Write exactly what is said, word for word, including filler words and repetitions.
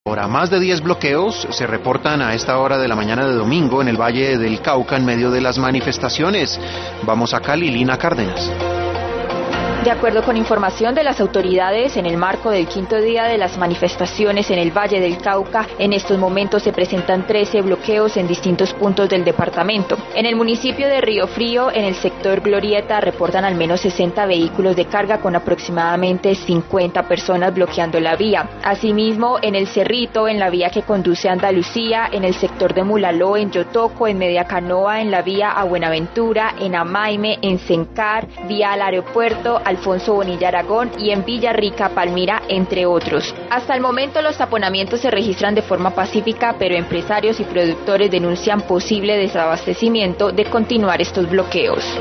Ahora, más de diez bloqueos se reportan a esta hora de la mañana de domingo en el Valle del Cauca en medio de las manifestaciones. Vamos a Cali, Lina Cárdenas. De acuerdo con información de las autoridades, en el marco del quinto día de las manifestaciones en el Valle del Cauca, en estos momentos se presentan trece bloqueos en distintos puntos del departamento. En el municipio de Río Frío, en el sector Glorieta, reportan al menos sesenta vehículos de carga con aproximadamente cincuenta personas bloqueando la vía. Asimismo, en el Cerrito, en la vía que conduce a Andalucía, en el sector de Mulaló, en Yotoco, en Mediacanoa, en la vía a Buenaventura, en Amaime, en Sencar, vía al aeropuerto, Alfonso Bonilla Aragón y en Villarrica, Palmira, entre otros. Hasta el momento los taponamientos se registran de forma pacífica, pero empresarios y productores denuncian posible desabastecimiento de continuar estos bloqueos.